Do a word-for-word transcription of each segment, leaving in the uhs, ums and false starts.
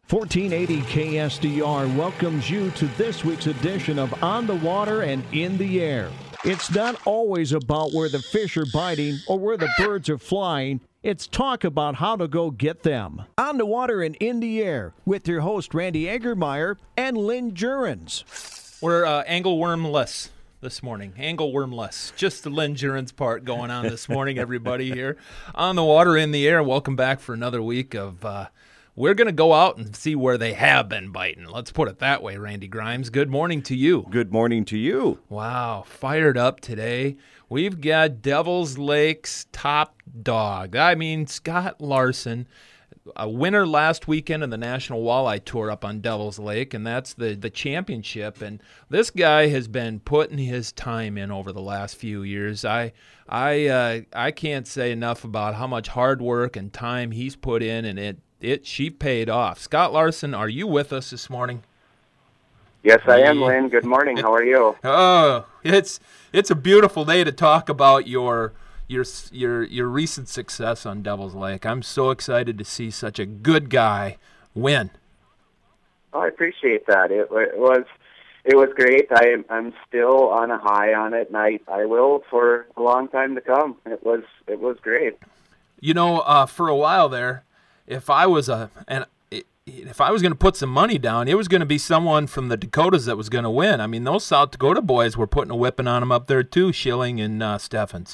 fourteen eighty K S D R welcomes you to this week's edition of On the Water and in the Air. It's not always about where the fish are biting or where the birds are flying. It's talk about how to go get them. On the Water and in the Air with your host Randy Egermeyer and Lynn Jurens. We're uh, anglewormless this morning. Anglewormless. Just the Lynn Jurens part going on this morning, everybody here. On the Water, in the Air. Welcome back for another week of... Uh, We're going to go out and see where they have been biting. Let's put it that way, Randy Grimes. Good morning to you. Good morning to you. Wow, fired up today. We've got Devils Lake's top dog. I mean, Scott Larson, a winner last weekend in the National Walleye Tour up on Devils Lake, and that's the, the championship. And this guy has been putting his time in over the last few years. I I uh, I can't say enough about how much hard work and time he's put in, and it It she paid off. Scott Larson, are you with us this morning? Yes, I am, Lynn. Good morning. How are you? Oh, it's it's a beautiful day to talk about your your your your recent success on Devils Lake. I'm so excited to see such a good guy win. Oh, I appreciate that. It, it was it was great. I am I'm still on a high on it, and I, I will for a long time to come. It was it was great. You know, uh, for a while there. If I was a and if I was going to put some money down, it was going to be someone from the Dakotas that was going to win. I mean, those South Dakota boys were putting a whipping on them up there too, Schilling and uh, Steffens.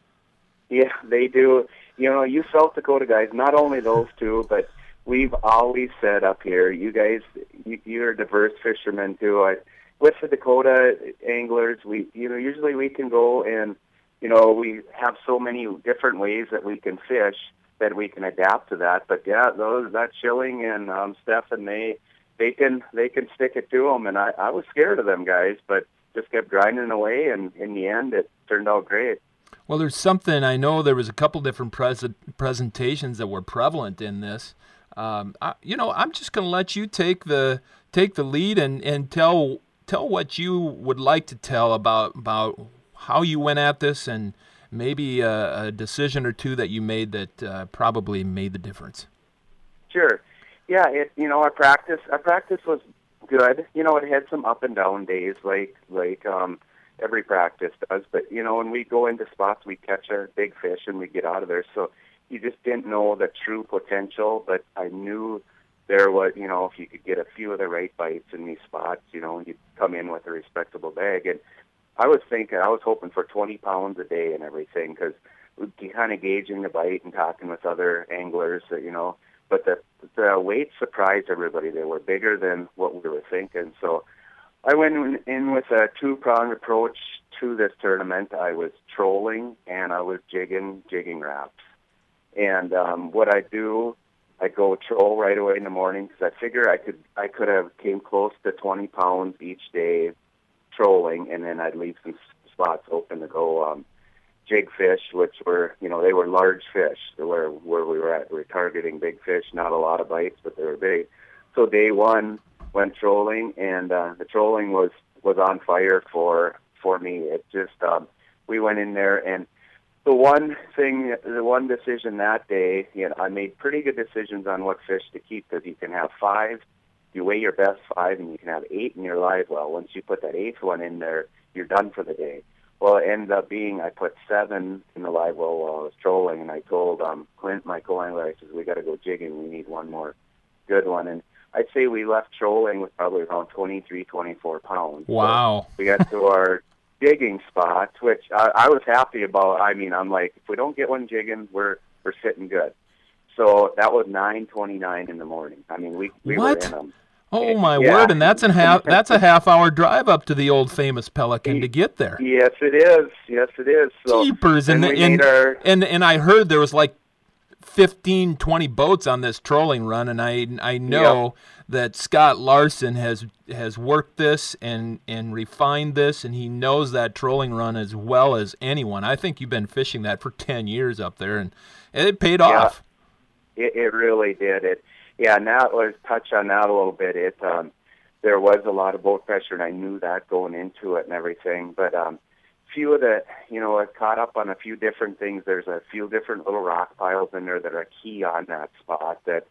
Yeah, they do. You know, you South Dakota guys, not only those two, but we've always said up here, you guys, you, you're diverse fishermen too. I, with the Dakota anglers, we you know usually we can go and you know we have so many different ways that we can fish. That we can adapt to that, but yeah, those that Schilling and um, Stefan, they they can they can stick it to them, and I, I was scared of them guys, but just kept grinding away, and in the end, it turned out great. Well, there's something I know. There was a couple different pres- presentations that were prevalent in this. Um, I, you know, I'm just going to let you take the take the lead and, and tell tell what you would like to tell about about how you went at this and. Maybe a, a decision or two that you made that uh, probably made the difference. Sure. Yeah, it you know, our practice our practice was good. You know, it had some up and down days like like um every practice does, but you know, when we go into spots we catch a big fish and we get out of there. So you just didn't know the true potential, but I knew there was, you know, if you could get a few of the right bites in these spots, you know, you'd come in with a respectable bag. And I was thinking, I was hoping for twenty pounds a day and everything because we'd be kind of gauging the bite and talking with other anglers, that, you know. But the the weight surprised everybody. They were bigger than what we were thinking. So I went in with a two-pronged approach to this tournament. I was trolling and I was jigging, jigging wraps. And um, what I do, I go troll right away in the morning because I figure I could I could have came close to twenty pounds each day. Trolling, and then I'd leave some spots open to go um, jig fish, which were, you know, they were large fish. Where where we were at, we were targeting big fish, not a lot of bites, but they were big. So day one went trolling, and uh, the trolling was was on fire for for me. It just um, we went in there, and the one thing, the one decision that day, you know, I made pretty good decisions on what fish to keep because you can have five. You weigh your best five, and you can have eight in your live well. Once you put that eighth one in there, you're done for the day. Well, it ended up being I put seven in the live well while I was trolling, and I told um, Clint, my co-angler, I said, we got to go jigging. We need one more good one. And I'd say we left trolling with probably around twenty-three, twenty-four pounds. Wow. So we got to our jigging spots, which I, I was happy about. I mean, I'm like, if we don't get one jigging, we're we're sitting good. So that was nine twenty-nine in the morning. I mean, we, we what? were in them. Oh, my yeah. word, and that's a half that's a half-hour drive up to the old famous Pelican to get there. Yes, it is. Yes, it is. So, Jeepers, and, and, our... and, and I heard there was like fifteen, twenty boats on this trolling run, and I I know yep. that Scott Larson has has worked this and, and refined this, and he knows that trolling run as well as anyone. I think you've been fishing that for ten years up there, and it paid yeah, off. It, it really did. It. Yeah, now let's touch on that a little bit. It um, there was a lot of boat pressure, and I knew that going into it and everything. But um, few of the, you know, I've caught up on a few different things. There's a few different little rock piles in there that are key on that spot that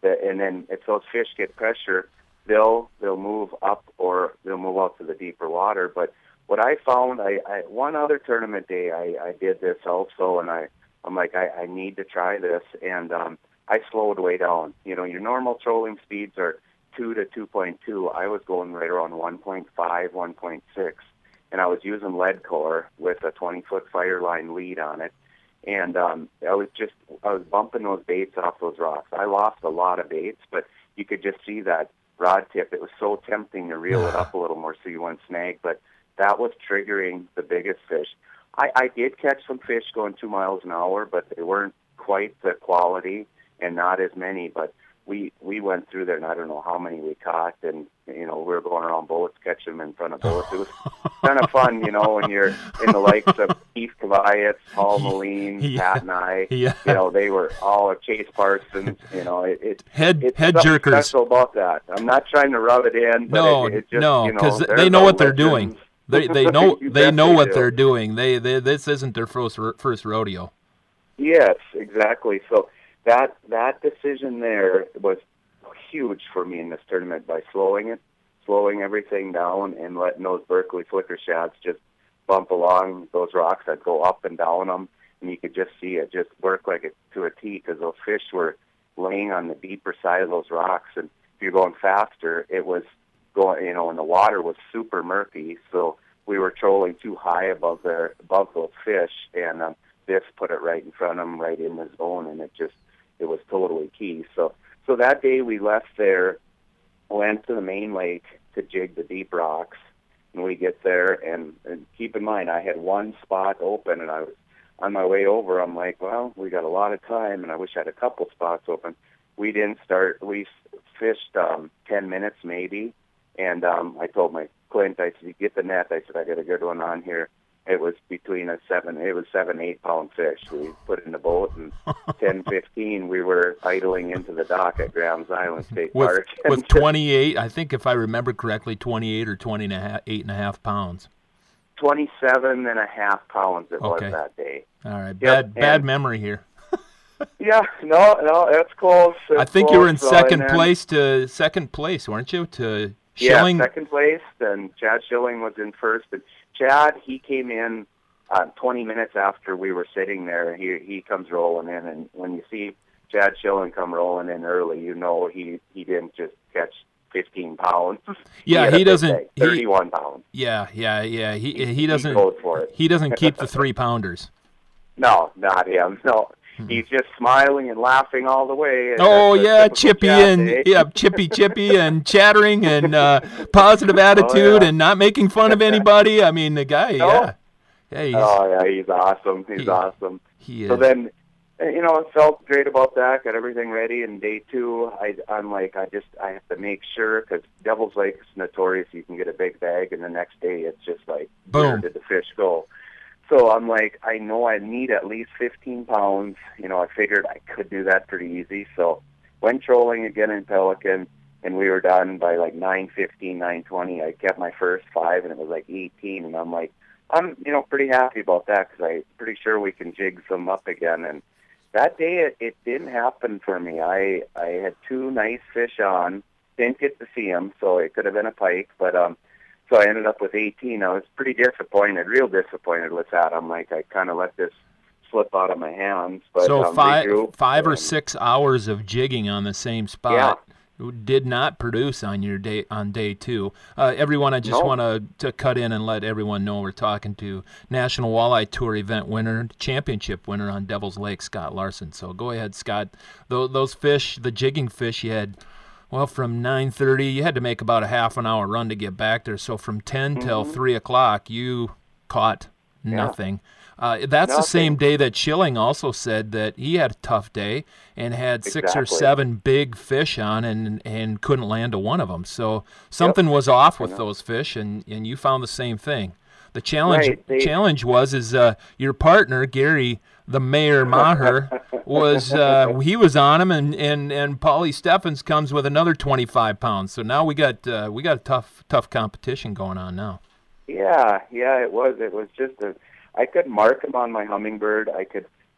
The, and then if those fish get pressure, they'll they'll move up or they'll move out to the deeper water. But what I found, I, I one other tournament day, I, I did this also, and I I'm like I, I need to try this, and um, I slowed way down. You know, your normal trolling speeds are two to two point two. I was going right around one point five, one point six, and I was using lead core with a twenty foot fire line lead on it. And um, I was just, I was bumping those baits off those rocks. I lost a lot of baits, but you could just see that rod tip. It was so tempting to reel it up a little more so you wouldn't snag, but that was triggering the biggest fish. I, I did catch some fish going two miles an hour, but they weren't quite the quality and not as many. But we we went through there, and I don't know how many we caught, and you know we were going around boats, catching them in front of boats. It was kind of fun, you know, when you're in the likes of Keith Kavayats, Paul Moline, yeah. Pat and I. Yeah. You know, they were all Chase Parsons. You know, it, it head it's head something jerkers. special about that. I'm not trying to rub it in. But No, it, it just, no, you know, because they're they know the what they're legends. doing. They they know You they bet know they what do. they're doing. They, they this isn't their first first rodeo. Yes, exactly. So that that decision there was huge for me in this tournament by slowing it, slowing everything down, and letting those Berkeley flicker shads just bump along those rocks. I'd go up and down them, and you could just see it just work like it to a T because those fish were laying on the deeper side of those rocks. And if you're going faster, it was going, you know, and the water was super murky, so we were trolling too high above their above those fish, and um, this put it right in front of them, right in the zone, and it just it was totally key. So. So that day we left there, went to the main lake to jig the deep rocks, and we get there, and, and keep in mind, I had one spot open, and I was on my way over. I'm like, well, we got a lot of time, and I wish I had a couple spots open. We didn't start. We fished um, ten minutes maybe, and um, I told my Clint, I said, you get the net. I said, I got a good one on here. It was between a seven, it was seven, eight pound fish. We put it in the boat, and ten, fifteen, we were idling into the dock at Graham's Island State With, Park. with twenty-eight, I think if I remember correctly, twenty-eight or twenty and a half, eight and a half pounds. twenty-seven and a half pounds it Okay. was that day. All right, Yep, bad bad and- memory here. Yeah, no, no, that's close. I That's think you were in close, so, second and then- place to second place, weren't you? To Yeah, Schilling. second place, and Chad Schilling was in first. And Chad, he came in uh, twenty minutes after we were sitting there. He he comes rolling in, and when you see Chad Schilling come rolling in early, you know he, he didn't just catch fifteen pounds. Yeah, had he a big doesn't- day, he- thirty-one pounds. Yeah, yeah, yeah. He he He doesn't goes for it. he doesn't keep the three pounders. No, not him. No, he's just smiling and laughing all the way. and Oh that's a yeah, typical chippy Chad and day. yeah, chippy chippy and chattering and uh, positive attitude yeah. and not making fun of anybody. I mean, the guy, No. yeah, yeah, he's, Oh yeah, he's awesome. He's He- awesome. he is. So then, uh, you know, I felt great about that. Got everything ready. And day two, I, I'm like, I just, I have to make sure because Devil's Lake is notorious. You can get a big bag, and the next day it's just like, where Boom. did the fish go? So I'm like, I know I need at least fifteen pounds. You know, I figured I could do that pretty easy. So went trolling again in Pelican, and we were done by like nine fifteen, nine twenty. I kept my first five, and it was like eighteen. And I'm like, I'm, you know, pretty happy about that because I'm pretty sure we can jig some up again. And that day, it, it didn't happen for me. I I had two nice fish on. Didn't get to see them, so it could have been a pike. But um, so I ended up with eighteen. I was pretty disappointed, real disappointed with that. I'm like, I kind of let this slip out of my hands. But so um, five regroup, five or and- six hours of jigging on the same spot did not produce on your day on day two. Uh, everyone, I just No. want to to cut in and let everyone know we're talking to National Walleye Tour event winner, championship winner on Devil's Lake, Scott Larson. So go ahead, Scott. Those, those fish, the jigging fish, you had. Well, from nine thirty, you had to make about a half an hour run to get back there. So from ten till three o'clock, you caught nothing. Uh, that's the Nothing. same day that Schilling also said that he had a tough day and had six or Exactly. seven big fish on and and couldn't land a one of them. So something was off with those fish, and, and you found the same thing. The challenge Right, they- challenge was is uh, your partner Gary, the Mayor Maher, was uh, he was on him, and and and Paulie Steffens comes with another twenty-five pounds. So now we got uh, we got a tough tough competition going on now. Yeah, yeah, it was. It was just a. I could mark them on my Hummingbird. I could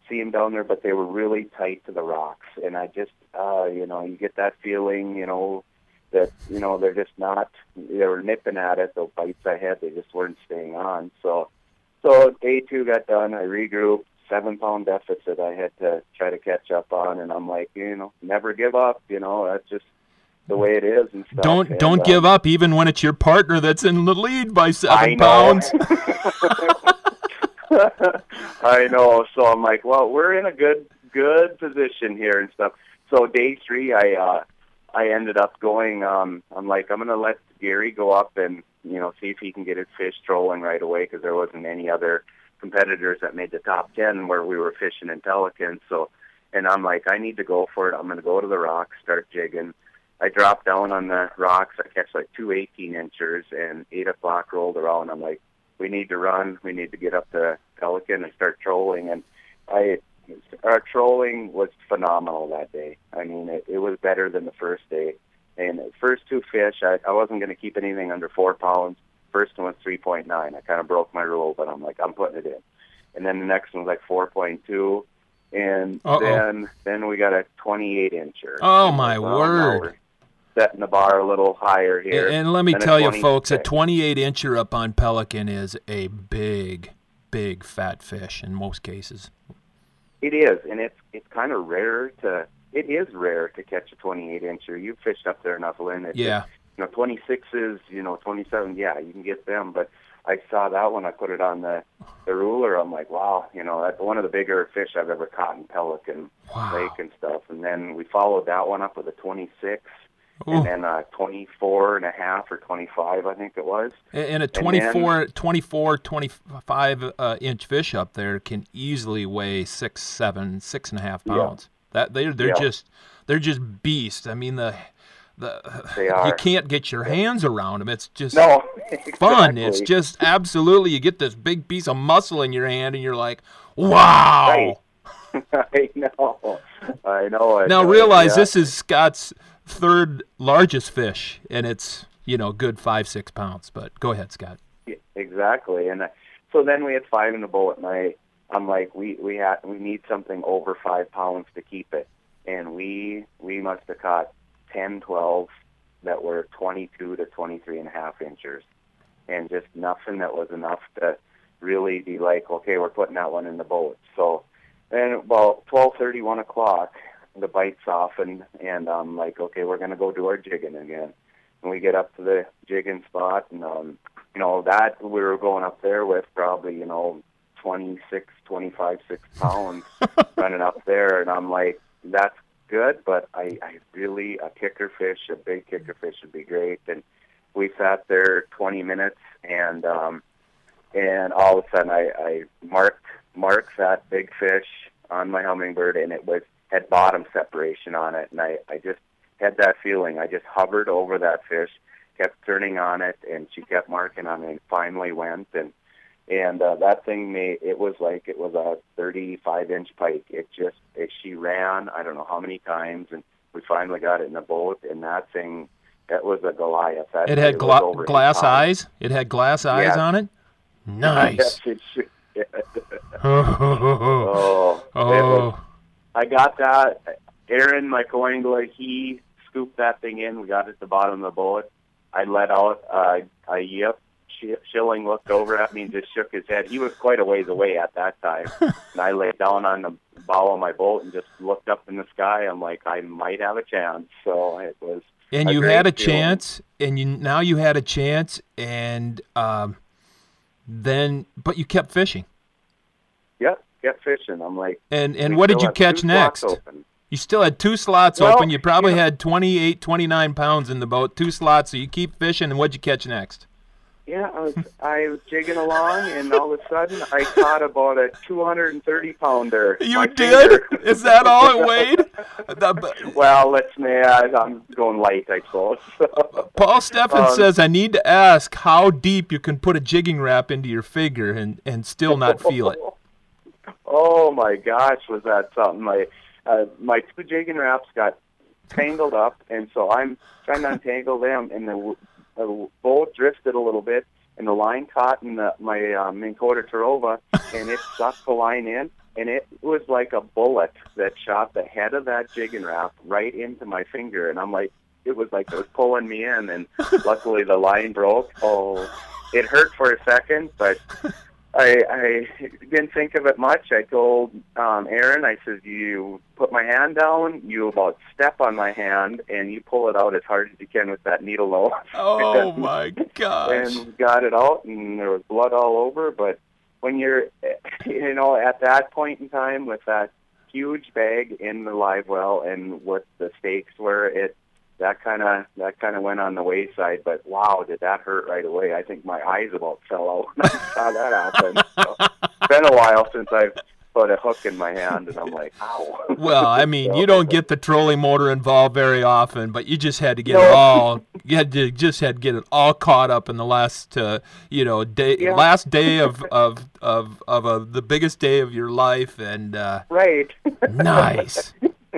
see them down there, but they were really tight to the rocks. And I just, uh, you know, you get that feeling, you know, that, you know, they're just not, they were nipping at it. The bites I had, they just weren't staying on. So, so day two got done. I regrouped, seven pound deficit I had to try to catch up on. And I'm like, you know, never give up. You know, that's just the way it is and stuff. Don't and, don't um, give up even when it's your partner that's in the lead by seven I pounds. I know. So I'm like, well, we're in a good good position here and stuff. So day three, I uh, I ended up going. Um, I'm like, I'm gonna let Gary go up and you know see if he can get his fish trolling right away because there wasn't any other competitors that made the top ten where we were fishing in Pelican. So, and I'm like, I need to go for it. I'm gonna go to the rocks, start jigging. I dropped down on the rocks. I catch like two eighteen inchers, and eight o'clock rolled around. I'm like, we need to run. We need to get up to Pelican and start trolling. And I, our trolling was phenomenal that day. I mean, it, it was better than the first day. And the first two fish, I, I wasn't going to keep anything under four pounds. First one was three point nine. I kind of broke my rule, but I'm like, I'm putting it in. And then the next one was like four point two. And Uh-oh. then then we got a twenty-eight incher. Oh, my well, word. Setting the bar a little higher here. And, and let me Then a tell you, twenty folks, a twenty-eight incher up on Pelican is a big, big fat fish in most cases. It is, and it's it's kind of rare to. It is rare to catch a twenty-eight incher. You've fished up there enough, Lynn. It's Yeah. just, you know, twenty-sixes, you know, twenty-seven. Yeah, you can get them, but I saw that when I put it on the the ruler. I'm like, wow, you know, that's one of the bigger fish I've ever caught in Pelican Wow. Lake and stuff. And then we followed that one up with a twenty-six. Ooh. And then uh, twenty-four and a half or twenty-five, I think it was. And and a And twenty-four, then- twenty-four, twenty-five uh, inch fish up there can easily weigh six, seven, six and a half Yeah. pounds. That they're they're Yeah. just they're just beasts. I mean the the They you are. can't get your hands around them. It's just No, fun. It's exactly. just absolutely. You get this big piece of muscle in your hand, and you're like, wow. Right. I know. I know it. Now Uh, realize yeah. this is Scott's third largest fish, and it's you know good five six pounds. But go ahead, Scott. Yeah, exactly. And uh, so then we had five in the boat, and I, I'm like, we we had we need something over five pounds to keep it, and we we must have caught ten, twelve that were twenty-two to twenty-three and a half inches, and just nothing that was enough to really be like, okay, we're putting that one in the boat. So then about twelve thirty, one o'clock, the bites softened, and I'm like, okay, we're gonna go do our jigging again. And we get up to the jigging spot, and um, you know that we were going up there with probably you know twenty-six, twenty-five, six pounds running up there, and I'm like, that's good, but I, I really a kicker fish, a big kicker fish would be great. And we sat there twenty minutes, and um, and all of a sudden I, I marked marked that big fish on my Humminbird, and it was had bottom separation on it, and I, I just had that feeling. I just hovered over that fish, kept turning on it, and she kept marking on it, and finally went, and and uh, that thing made, it was like it was a thirty-five inch pike. It just, it, she ran, I don't know how many times, and we finally got it in the boat, and that thing, that was a Goliath. That, It had was gla- over eight glass pounds. eyes. It had glass eyes Yes. on it. Nice. Yes, it should. oh, Oh, it was, oh. I got that. Aaron, my co-angler, he scooped that thing in. We got it at the bottom of the boat. I let out uh, a yip. Schilling looked over at me and just shook his head. He was quite a ways away at that time. And I laid down on the bow of my boat and just looked up in the sky. I'm like, I might have a chance. So it was. And a you great had a feeling. chance, and you now you had a chance, and um, then but you kept fishing. Yep, kept fishing. I'm like. And and we what did still you have catch two slots next? open. You still had two slots Well, open. You probably you know- had twenty-eight, twenty-nine pounds in the boat, two slots. So you keep fishing, and what'd you catch next? Yeah, I was I was jigging along, and all of a sudden I caught about a two hundred thirty pounder. You My did? finger. Is that all it weighed? The- Well, let's yeah, I'm going light, I suppose. Paul Steffen Um, says, I need to ask how deep you can put a jigging wrap into your figure and, and still not feel it. Oh my gosh, was that something? My uh, my two jigging wraps got tangled up, and so I'm trying to untangle them, and the, the boat drifted a little bit, and the line caught in the, my uh, Minn Kota Tarova, and it sucked the line in, and it was like a bullet that shot the head of that Jigging Rap right into my finger, and I'm like, it was like it was pulling me in, and luckily the line broke. Oh, it hurt for a second, but I, I didn't think of it much. I told um, Aaron, I said, you put my hand down, you about step on my hand, and you pull it out as hard as you can with that needle nose. Oh, my gosh. And got it out, and there was blood all over. But when you're, you know, at that point in time with that huge bag in the live well and what the stakes were, it that kind of that kind of went on the wayside. But wow, did that hurt right away? I think my eyes about fell out when I saw that happen. So, it's been a while since I've put a hook in my hand, and I'm like, ow. Well, I mean, so, you don't get the trolling motor involved very often, but you just had to get No. it all. You had to just had to get it all caught up in the last, uh, you know, day, Yeah. last day of of of of uh, the biggest day of your life, and uh, right. nice.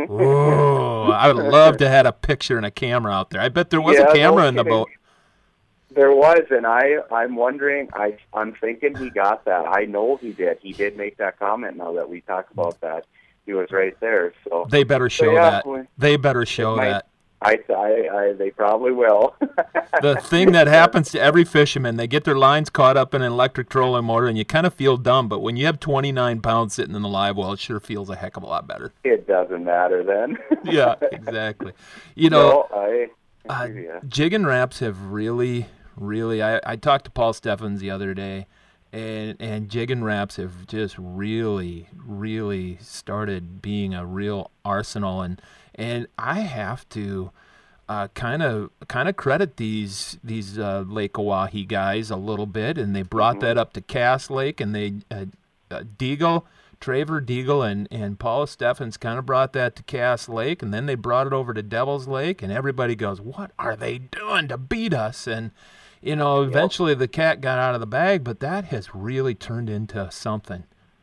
Oh, I would love to have a picture and a camera out there. I bet there was Yeah, a camera no in the kidding. boat. There was, and I, I'm wondering, I, I'm thinking he got that. I know he did. He did make that comment now that we talk about that. He was right there. So They better show yeah, that. we- They better show might- that. I, I, I, they probably will. The thing that happens to every fisherman, they get their lines caught up in an electric trolling motor, and you kind of feel dumb. But when you have twenty-nine pounds sitting in the live well, it sure feels a heck of a lot better. It doesn't matter then. Yeah, exactly. You know, no, I, I uh, hear ya. Jigging Raps have really, really. I, I talked to Paul Steffens the other day, and and Jigging Raps have just really, really started being a real arsenal, and and I have to kind of kind of credit these these uh, Lake Oahe guys a little bit, and they brought Mm-hmm. that up to Cass Lake, and they uh, uh, Deagle. Traver Deagle and, and Paula Steffens kind of brought that to Cass Lake, and then they brought it over to Devil's Lake, and everybody goes, what are they doing to beat us? And, you know, eventually the cat got out of the bag, but that has really turned into something.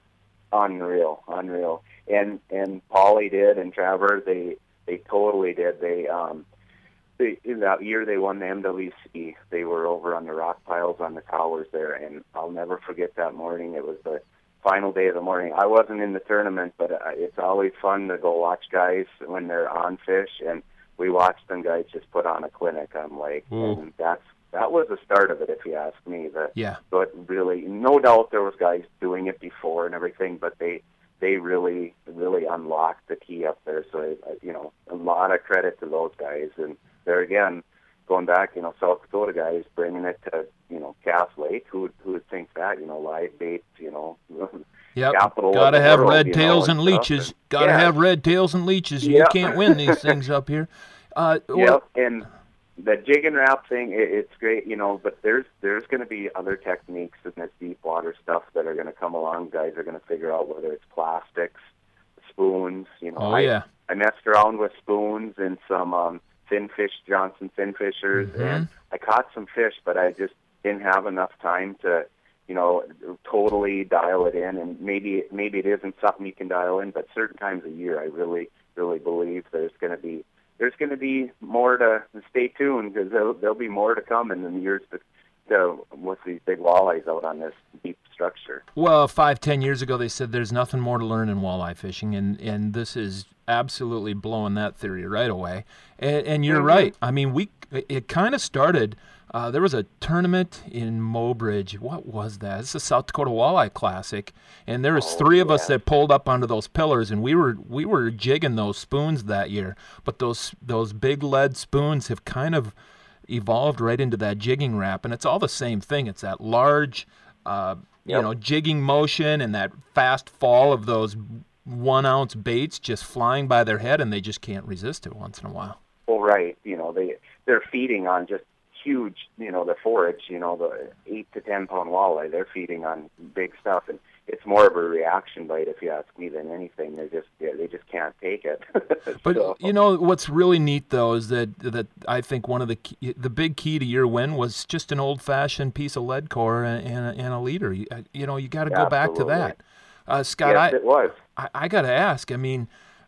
Unreal, unreal. And and Paulie did, and Trevor, they they totally did. They um, they in that year they won the M W C. They were over on the rock piles on the towers there, and I'll never forget that morning. It was the final day of the morning. I wasn't in the tournament, but uh, it's always fun to go watch guys when they're on fish, and we watched them guys just put on a clinic on lake, Ooh. and that's that was the start of it, if you ask me. The, Yeah. So it really, no doubt, there was guys doing it before and everything, but they they really really unlocked the key up there. So uh, you know, a lot of credit to those guys, and there again, going back, you know, South Dakota guys bringing it to, you know, Cass Lake. Who would, who would think that, you know, live baits, you know, Yep. capital of Gotta the have world, red you tails know, and and stuff, leeches. and- Gotta yeah. have red tails and leeches. You Yeah. can't win these things up here. Uh, well, Yep, and the jig and wrap thing, it, it's great, you know, but there's there's going to be other techniques in this deep water stuff that are going to come along. Guys are going to figure out whether it's plastics, spoons, you know. Oh, I, yeah. I messed around with spoons and some um, finfish, Johnson finfishers, Mhm. and I caught some fish, but I just didn't have enough time to, you know, totally dial it in. And maybe maybe it isn't something you can dial in, but certain times a year, I really really believe there's going to be there's going to be more to stay tuned, because there'll, there'll be more to come in the years to, to with these big walleyes out on this deep structure. Well, five, ten years ago, they said there's nothing more to learn in walleye fishing, and, and this is absolutely blowing that theory right away. And, and you're Mhm. right. I mean, we it kind of started. Uh, there was a tournament in Mobridge. What was that? It's the South Dakota Walleye Classic, and there was Oh, three of us yeah. that pulled up onto those pillars, and we were we were jigging those spoons that year. But those those big lead spoons have kind of evolved right into that jigging wrap, and it's all the same thing. It's that large, uh, you Yep. know, jigging motion and that fast fall of those one ounce baits just flying by their head, and they just can't resist it once in a while. Well, right, you know, they they're feeding on just huge, you know, the forage, you know, the eight to ten pound walleye. They're feeding on big stuff, and it's more of a reaction bite, if you ask me, than anything. They just yeah, they just can't take it. But So, you know what's really neat though is that that I think one of the key, the big key to your win was just an old fashioned piece of lead core and, and, a, and a leader. You, you know you got to go back to Absolutely. that, uh, Scott. yes, I, it was. I I got to ask. I mean,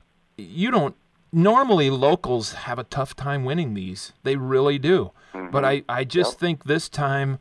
you don't normally locals have a tough time winning these. They really do. But I I just Yep. think this time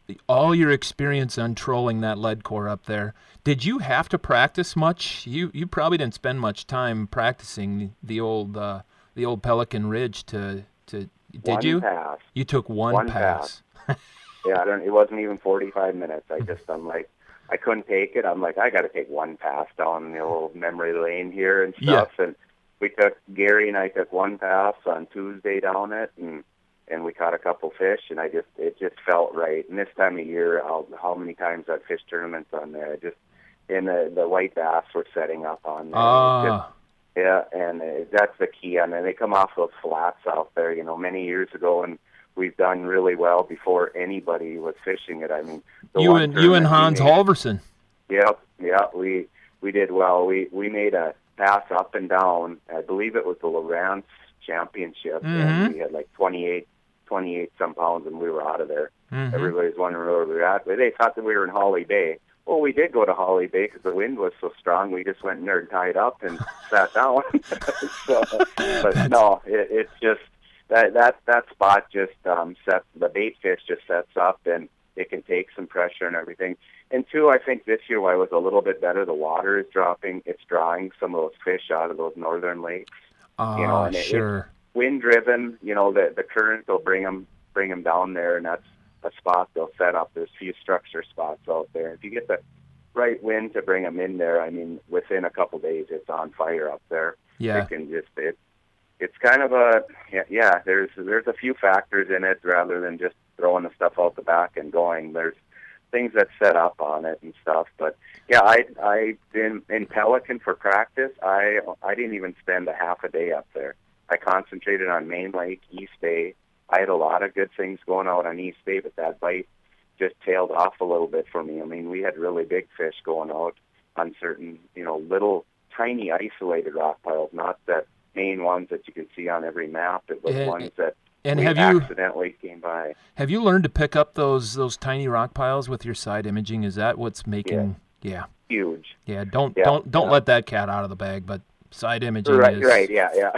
all your experience on trolling that lead core up there, did you have to practice much? You you probably didn't spend much time practicing the old uh, the old Pelican Ridge to to. Did one you? pass. You took one, One pass. pass. Yeah, I don't. It wasn't even forty-five minutes. I just, I'm like, I couldn't take it. I'm like, I got to take one pass down the old memory lane here and stuff. Yeah. And we took Gary and I took one pass on Tuesday down it, and and we caught a couple fish, and I just it just felt right. And this time of year, I'll, how many times I've fished tournaments on there, I just and the the white bass were setting up on there. Ah. It just, yeah, and uh, that's the key. I mean, they come off those flats out there, you know, many years ago, and we've done really well before anybody was fishing it. I mean, the You one and you and tournament Hans we made- Halverson. Yep, yeah, we we did well. We we made a pass up and down. I believe it was the Lowrance Championship, Mhm. and we had like twenty-eight, twenty-eight some pounds, and we were out of there. Mhm. Everybody's wondering where we were at. But they thought that we were in Holly Bay. Well, we did go to Holly Bay because the wind was so strong. We just went in there and tied up and sat down. so, but no, it, it's just that that that spot just um, sets the bait fish just sets up, and it can take some pressure and everything. And two, I think this year why it was a little bit better. The water is dropping; it's drawing some of those fish out of those northern lakes. Ah, you know, and it, sure. Wind driven. You know, the the current will bring them bring them down there, and that's a spot they'll set up. There's a few structure spots out there. If you get the right wind to bring them in there, I mean, within a couple days, it's on fire up there. Yeah. It can just it. It's kind of a yeah, yeah. There's there's a few factors in it rather than just throwing the stuff out the back and going. There's things that set up on it and stuff. But yeah, I I in in Pelican for practice. I I didn't even spend a half a day up there. I concentrated on Main Lake, East Bay. I had a lot of good things going out on East Bay, but that bite just tailed off a little bit for me. I mean, we had really big fish going out on certain, you know, little tiny isolated rock piles, not the main ones that you can see on every map. It was And- ones that And we have you accidentally came by. have you learned to pick up those those tiny rock piles with your side imaging? Is that what's making? Yeah. Huge. Yeah. Don't Yeah, don't don't yeah. let that cat out of the bag. But side imaging Right, is right, yeah, yeah.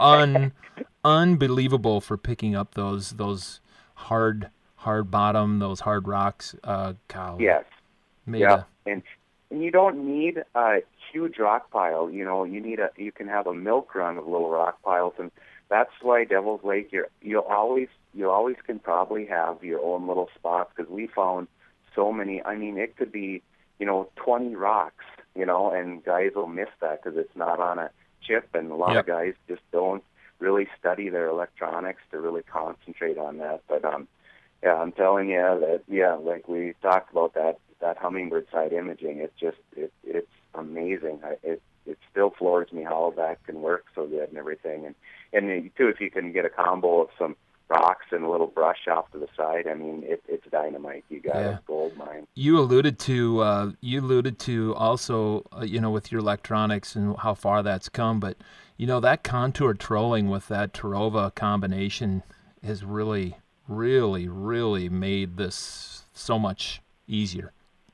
un unbelievable for picking up those those hard hard bottom, those hard rocks. Uh, cow. Yes. Made Yeah, a- and and you don't need a huge rock pile. You know, you need a you can have a milk run of little rock piles, and that's why Devil's Lake. You're you always you always can probably have your own little spots because we found so many. I mean, it could be you know twenty rocks, you know, and guys will miss that because it's not on a chip, and a lot Yep. of guys just don't really study their electronics to really concentrate on that. But um, yeah, I'm telling you that yeah, like we talked about that. That hummingbird side imaging, it just it it's amazing. I, it it still floors me how that can work so good and everything. And and then, too, if you can get a combo of some rocks and a little brush off to the side, I mean, it, it's dynamite. You got Yeah. a gold mine. You alluded to uh, you alluded to also uh, you know with your electronics and how far that's come, but you know that contour trolling with that Terova combination has really, really, really made this so much easier.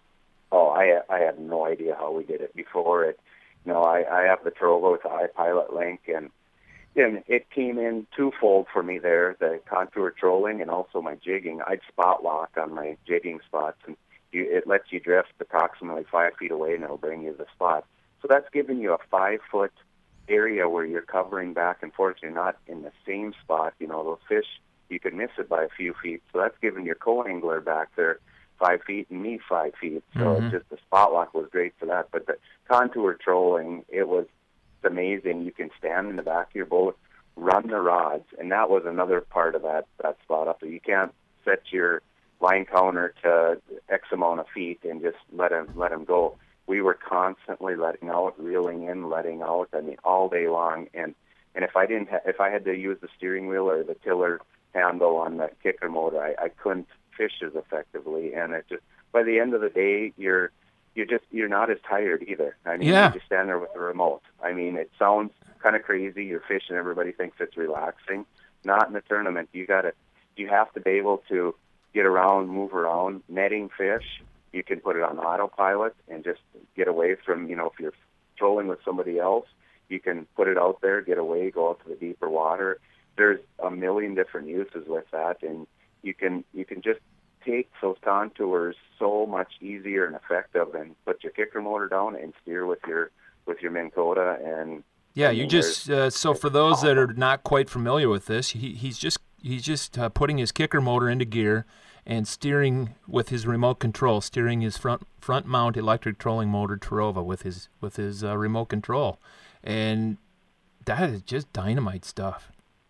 Oh, I I have no idea how we did it before. It, you know, I I have the Terova with the iPilot link, and and it came in twofold for me there: the contour trolling and also my jigging. I'd spot lock on my jigging spots, and you, it lets you drift approximately five feet away, and it'll bring you to the spot. So that's giving you a five foot area where you're covering back and forth. You're not in the same spot. You know, those fish, you could miss it by a few feet. So that's giving your co-angler back there five feet and me five feet. So Mhm. it's just the spot lock was great for that. But the contour trolling, it was amazing. You can stand in the back of your boat, run the rods, and that was another part of that, that spot up there. You can't set your line counter to X amount of feet and just let them, let them go. We were constantly letting out, reeling in, letting out, I mean, all day long. And, and if I didn't, ha- if I had to use the steering wheel or the tiller handle on the kicker motor, I, I couldn't fish as effectively. And it just, by the end of the day, you're, you're just, you're not as tired either. I mean, Yeah. you just stand there with the remote. I mean, it sounds kind of crazy. You're fishing, everybody thinks it's relaxing. Not in a tournament. You got to, you have to be able to get around, move around, netting fish. You can put it on autopilot and just get away from, you know, if you're trolling with somebody else, you can put it out there, get away, go out to the deeper water. There's a million different uses with that, and you can you can just take those contours so much easier and effective, and put your kicker motor down and steer with your with your Minn Kota. And yeah, I you mean, just uh, so for those that are not quite familiar with this, he, he's just he's just uh, putting his kicker motor into gear and steering with his remote control, steering his front front mount electric trolling motor Terova with his with his uh, remote control, and that is just dynamite stuff.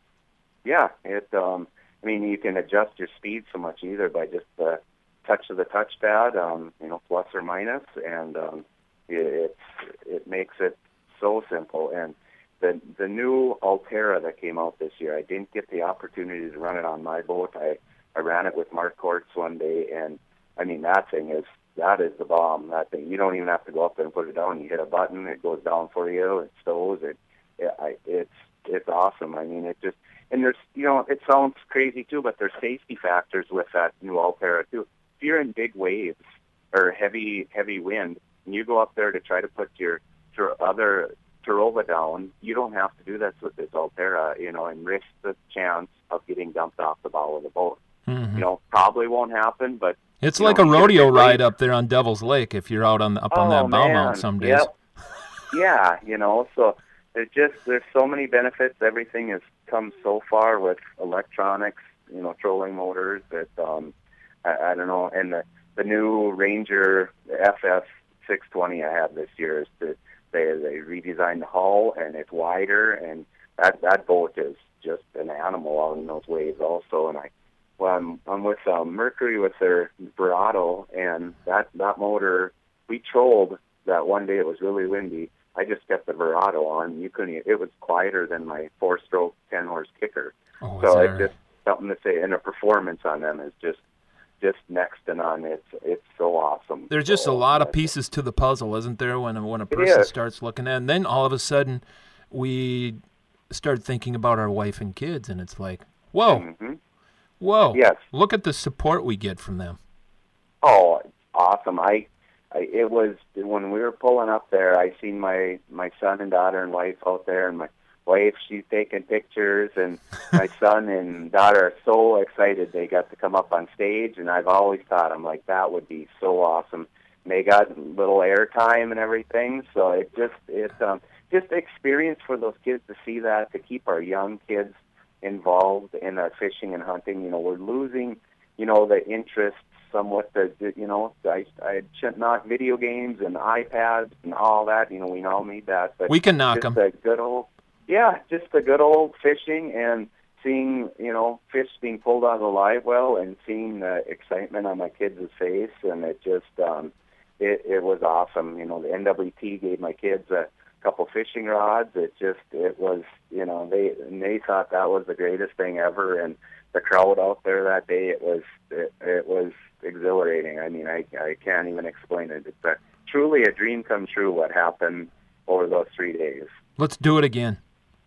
Yeah, it. Um, I mean, you can adjust your speed so much either by just the touch of the touchpad, um, you know, plus or minus, and um, it, it it makes it so simple. And the the new Altera that came out this year, I didn't get the opportunity to run it on my boat. I I ran it with Mark Kortz one day, and I mean, that thing is, that is the bomb. That thing, you don't even have to go up there and put it down. You hit a button, it goes down for you, it stows, it, it I, it's, it's awesome. I mean, it just, and there's, you know, it sounds crazy too, but there's safety factors with that new Altera too. If you're in big waves or heavy, heavy wind, and you go up there to try to put your, your other Terova down, you don't have to do this with this Altera, you know, and risk the chance of getting dumped off the bow of the boat. Mm-hmm. You know, probably won't happen, but it's you like know, a rodeo ride great. up there on Devil's Lake if you're out on the, up oh, on that bow man. mount some days. Yep. Yeah, you know, so there's just there's so many benefits. Everything has come so far with electronics, you know, trolling motors that um, I, I don't know, and the the new Ranger F F six twenty I have this year is that they they redesigned the hull and it's wider, and that that boat is just an animal out in those waves also. And I. Well, I'm, I'm with um, Mercury with their Verado, and that, that motor, we trolled that one day. It was really windy. I just kept the Verado on. You couldn't. It was quieter than my four-stroke ten-horse kicker. Oh, so it's right? just something to say. And the performance on them is just just next to none. It's it's so awesome. There's just so, a lot of pieces to the puzzle, isn't there? When when a person starts looking at, it. And then all of a sudden, we start thinking about our wife and kids, and it's like, whoa. Mm-hmm. Whoa! Yes. Look at the support we get from them. Oh, awesome! I, I, it was when we were pulling up there. I seen my my son and daughter and wife out there, and my wife, she's taking pictures, and my son and daughter are so excited they got to come up on stage. And I've always thought, I'm like, that would be so awesome. And they got little airtime and everything, so it just it's um, just experience for those kids to see that, to keep our young kids involved in our fishing and hunting. You know, we're losing, you know, the interest somewhat. The, the you know, I I should not video games and iPads and all that. You know, we all need that. But we can knock just them. The good old, yeah, just the good old fishing and seeing, you know, fish being pulled out of the live well and seeing the excitement on my kids' face, and it just um, it it was awesome. You know, the N W T gave my kids a couple fishing rods. It just it was, you know, they and they thought that was the greatest thing ever, and the crowd out there that day, it was it, it was exhilarating. I mean, I I can't even explain it. It's a, truly a dream come true what happened over those three days. Let's do it again.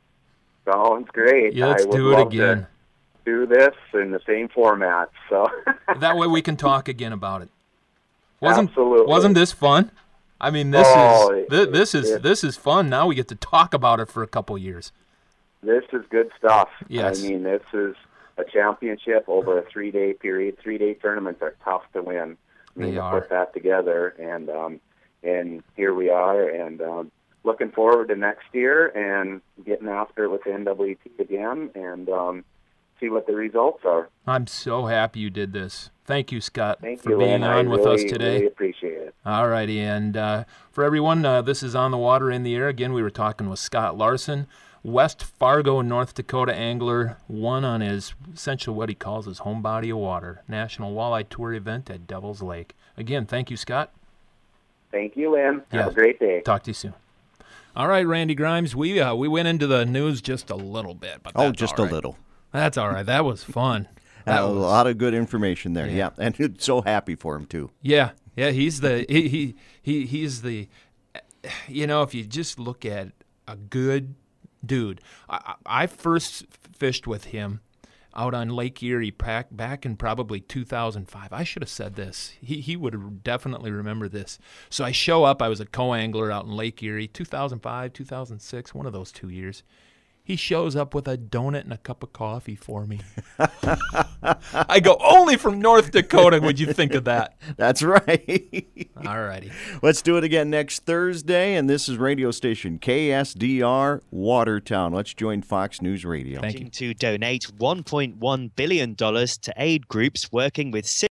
Sounds great. Yeah, let's I would do it love again. To do this in the same format. So that way we can talk again about it. Wasn't Absolutely. Wasn't this fun? I mean, this oh, is th- this is it, this is fun. Now we get to talk about it for a couple years. This is good stuff. Yes. I mean, this is a championship over a three-day period. Three-day tournaments are tough to win. I mean, They to are. put that together, and um, and here we are, and um, looking forward to next year and getting after it with the N W T again, and um, see what the results are. I'm so happy you did this. Thank you, Scott, Thank for you, being Lynn. on I with really, us today. Really appreciate it. All righty, and uh, for everyone, uh, this is On the Water, in the Air. Again, we were talking with Scott Larson, West Fargo, North Dakota angler, won on his, essentially what he calls his home body of water, National Walleye Tour event at Devil's Lake. Again, thank you, Scott. Thank you, Lynn. Yeah. Have a great day. Talk to you soon. All right, Randy Grimes, we uh, we went into the news just a little bit. But Oh, that's just all a right. little. That's all right. That was fun. That Uh, was, a lot of good information there. Yeah. Yeah, and so happy for him too. Yeah, yeah. He's the he, he he he's the. You know, if you just look at a good dude, I, I first fished with him out on Lake Erie back back in probably two thousand five. I should have said this. He he would definitely remember this. So I show up. I was a co-angler out in Lake Erie, two thousand five, two thousand six, one of those two years. he shows up with a donut and a cup of coffee for me. I go, only from North Dakota would you think of that. That's right. All righty. Let's do it again next Thursday, and this is radio station K S D R Watertown. Let's join Fox News Radio. Thank you. To donate one point one billion dollars to aid groups working with